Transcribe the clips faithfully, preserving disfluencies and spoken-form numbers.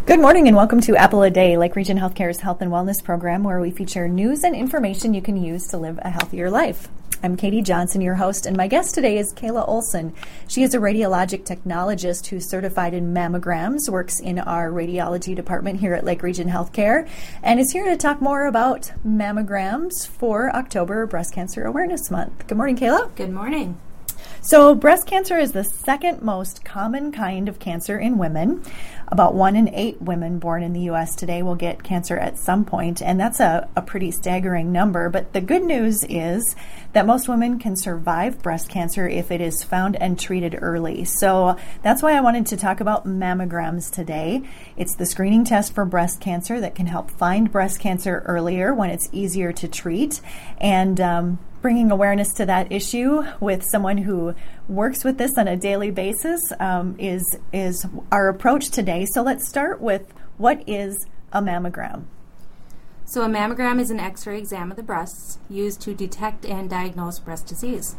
Good morning and welcome to Apple a Day, Lake Region Healthcare's health and wellness program, where we feature news and information you can use to live a healthier life. I'm Katie Johnson, your host, and my guest today is Kayla Olson. She is a radiologic technologist who's certified in mammograms, works in our radiology department here at Lake Region Healthcare, and is here to talk more about mammograms for October Breast Cancer Awareness Month. Good morning, Kayla. Good morning. So breast cancer is the second most common kind of cancer in women. About one in eight women born in the U S today will get cancer at some point, and that's a, a pretty staggering number. But the good news is that most women can survive breast cancer if it is found and treated early. So that's why I wanted to talk about mammograms today. It's the screening test for breast cancer that can help find breast cancer earlier when it's easier to treat. And um, bringing awareness to that issue with someone who works with this on a daily basis um, is is our approach today. So let's start with, what is a mammogram? So a mammogram is an X-ray exam of the breasts used to detect and diagnose breast disease.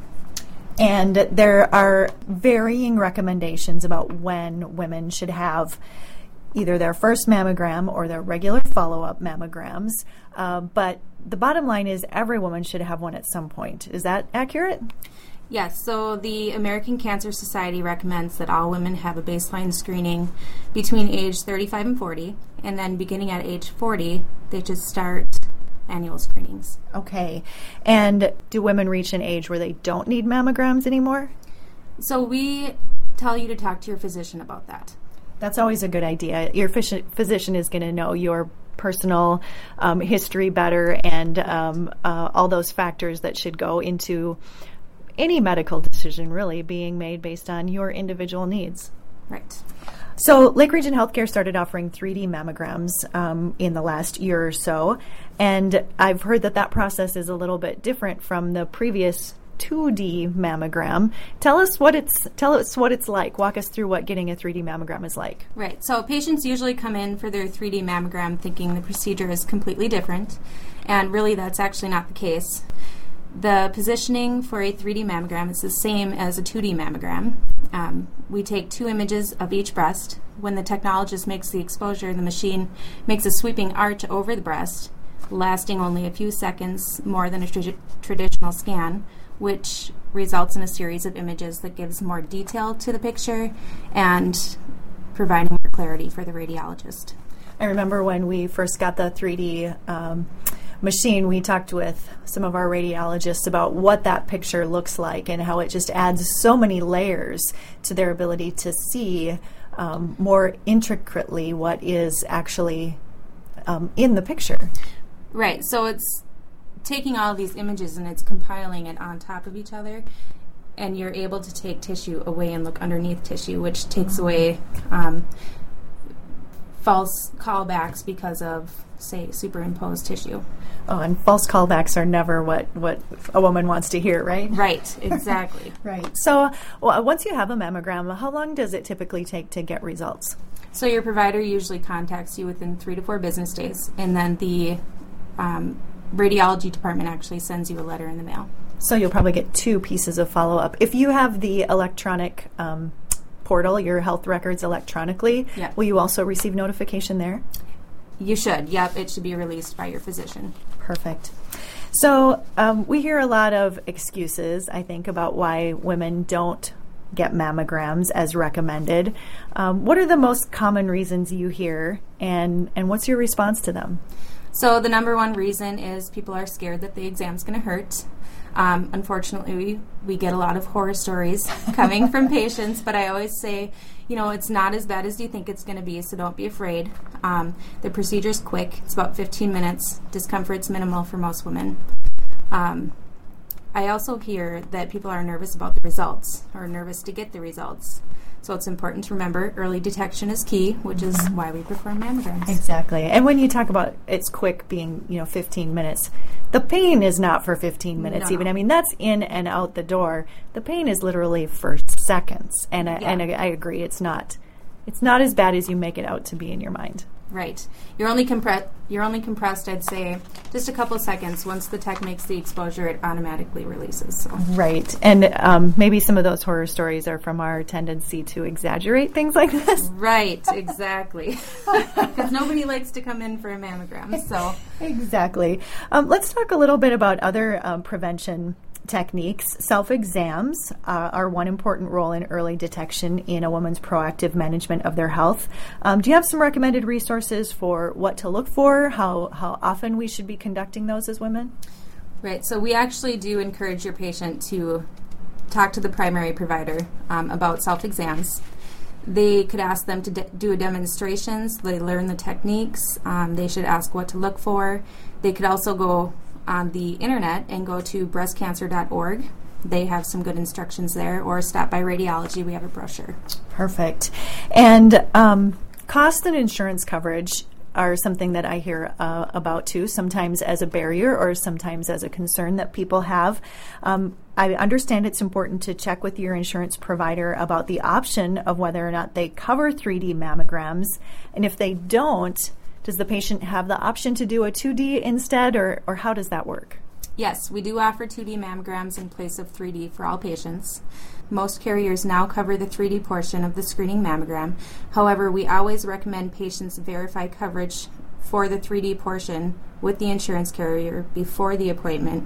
And there are varying recommendations about when women should have either their first mammogram or their regular follow-up mammograms. Uh, but the bottom line is every woman should have one at some point. Is that accurate? Yes, so the American Cancer Society recommends that all women have a baseline screening between age thirty-five and forty, and then beginning at age forty, they should start annual screenings. Okay. And do women reach an age where they don't need mammograms anymore? So we tell you to talk to your physician about that. That's always a good idea. Your phys- physician is going to know your personal um, history better and um, uh, all those factors that should go into any medical decision really being made based on your individual needs. Right. So Lake Region Healthcare started offering three D mammograms um, in the last year or so, and I've heard that that process is a little bit different from the previous two D mammogram. Tell us what it's tell us what it's like. Walk us through what getting a three D mammogram is like. Right. So patients usually come in for their three D mammogram thinking the procedure is completely different, and really that's actually not the case. The positioning for a three D mammogram is the same as a two D mammogram. Um, we take two images of each breast. When the technologist makes the exposure, the machine makes a sweeping arch over the breast, lasting only a few seconds more than a tra- traditional scan, which results in a series of images that gives more detail to the picture and providing more clarity for the radiologist. I remember when we first got the three D um, machine, we talked with some of our radiologists about what that picture looks like and how it just adds so many layers to their ability to see um, more intricately what is actually um, in the picture. Right. So it's taking all of these images and it's compiling it on top of each other, and you're able to take tissue away and look underneath tissue, which takes away um, false callbacks because of, say, superimposed tissue. Oh, and false callbacks are never what, what a woman wants to hear, right? Right, exactly. Right. So well, once you have a mammogram, how long does it typically take to get results? So your provider usually contacts you within three to four business days, and then the um, radiology department actually sends you a letter in the mail. So you'll probably get two pieces of follow-up. If you have the electronic um, portal, your health records electronically, yep. Will you also receive notification there? You should. Yep, it should be released by your physician. Perfect. So um, we hear a lot of excuses, I think, about why women don't get mammograms as recommended. Um, what are the most common reasons you hear, and, and what's your response to them? So the number one reason is people are scared that the exam's going to hurt. Um, unfortunately, we, we get a lot of horror stories coming from patients, but I always say, you know, it's not as bad as you think it's going to be, so don't be afraid. Um, the procedure's quick. It's about fifteen minutes. Discomfort's minimal for most women. Um, I also hear that people are nervous about the results, or nervous to get the results. So it's important to remember early detection is key, which is why we perform mammograms. Exactly. And when you talk about it's quick being, you know, fifteen minutes, the pain is not for fifteen minutes no. even. I mean, that's in and out the door. The pain is literally for seconds. And I, yeah. and I, I agree, it's not It's not as bad as you make it out to be in your mind. Right. You're only compressed. You're only compressed, I'd say, just a couple seconds. Once the tech makes the exposure, it automatically releases. So. Right. And um, maybe some of those horror stories are from our tendency to exaggerate things like this. Right. Exactly. Because nobody likes to come in for a mammogram. So exactly. Um, let's talk a little bit about other um, prevention techniques. Self-exams uh, are one important role in early detection in a woman's proactive management of their health. Um, do you have some recommended resources for what to look for, how, how often we should be conducting those as women? Right. So we actually do encourage your patient to talk to the primary provider um, about self-exams. They could ask them to de- do demonstrations. They learn the techniques. Um, they should ask what to look for. They could also go on the internet and go to breast cancer dot org. They have some good instructions there, or Stop by Radiology. We have a brochure. Perfect. And um, cost and insurance coverage are something that I hear uh, about too, sometimes as a barrier or sometimes as a concern that people have. Um, I understand it's important to check with your insurance provider about the option of whether or not they cover three D mammograms. And if they don't, does the patient have the option to do a two D instead, or, or how does that work? Yes, we do offer two D mammograms in place of three D for all patients. Most carriers now cover the three D portion of the screening mammogram. However, we always recommend patients verify coverage for the three D portion with the insurance carrier before the appointment,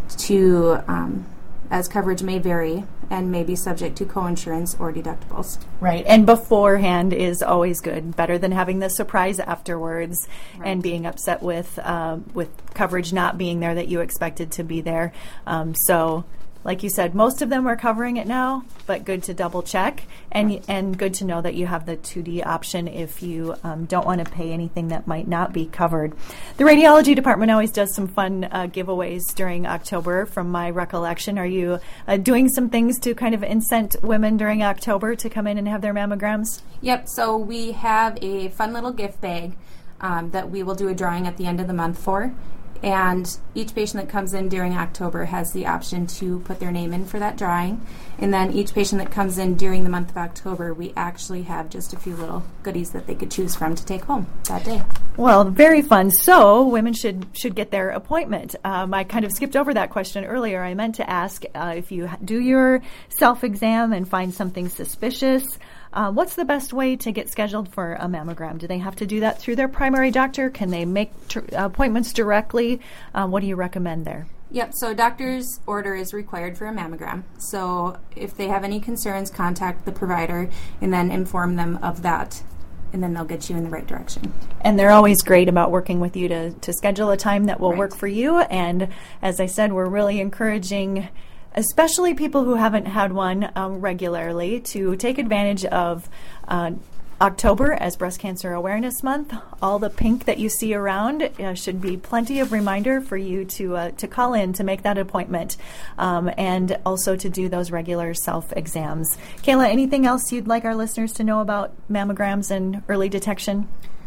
to um, as coverage may vary and may be subject to coinsurance or deductibles. Right, and beforehand is always good, better than having the surprise afterwards. Right. And being upset with um, with coverage not being there that you expected to be there. Um, so, like you said, most of them are covering it now, but good to double check, and right. and good to know that you have the two D option if you um, don't want to pay anything that might not be covered. The radiology department always does some fun uh, giveaways during October, from my recollection. Are you uh, doing some things to kind of incent women during October to come in and have their mammograms? Yep, so we have a fun little gift bag um, that we will do a drawing at the end of the month for. And each patient that comes in during October has the option to put their name in for that drawing. And then each patient that comes in during the month of October, we actually have just a few little goodies that they could choose from to take home that day. Well, very fun. So women should should get their appointment. Um, I kind of skipped over that question earlier. I meant to ask uh, if you do your self-exam and find something suspicious, Uh, what's the best way to get scheduled for a mammogram? Do they have to do that through their primary doctor? Can they make tr- appointments directly? Uh, what do you recommend there? Yep, so doctor's order is required for a mammogram. So if they have any concerns, contact the provider and then inform them of that, and then they'll get you in the right direction. And they're always great about working with you to, to schedule a time that will right. work for you. And as I said, we're really encouraging especially people who haven't had one um, regularly, to take advantage of uh, October as Breast Cancer Awareness Month. All the pink that you see around uh, should be plenty of reminder for you to uh, to call in to make that appointment, um, and also to do those regular self-exams. Kayla, anything else you'd like our listeners to know about mammograms and early detection?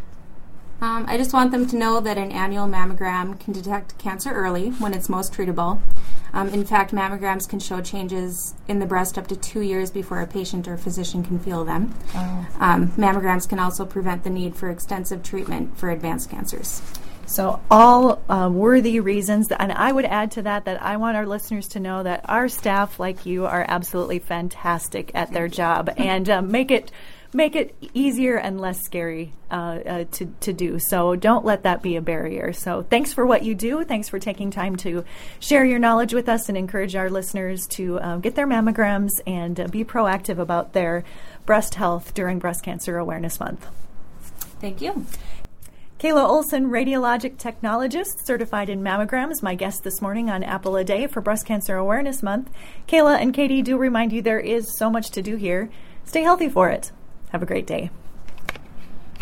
Um, I just want them to know that an annual mammogram can detect cancer early when it's most treatable. Um, in fact, mammograms can show changes in the breast up to two years before a patient or physician can feel them. Oh. Um, mammograms can also prevent the need for extensive treatment for advanced cancers. So all uh, worthy reasons, and I would add to that that I want our listeners to know that our staff, like you, are absolutely fantastic at their job, and uh, make it make it easier and less scary uh, uh, to, to do. So don't let that be a barrier. So thanks for what you do. Thanks for taking time to share your knowledge with us and encourage our listeners to uh, get their mammograms and uh, be proactive about their breast health during Breast Cancer Awareness Month. Thank you. Kayla Olson, radiologic technologist, certified in mammograms, my guest this morning on Apple a Day for Breast Cancer Awareness Month. Kayla and Katie do remind you there is so much to do here. Stay healthy for it. Have a great day.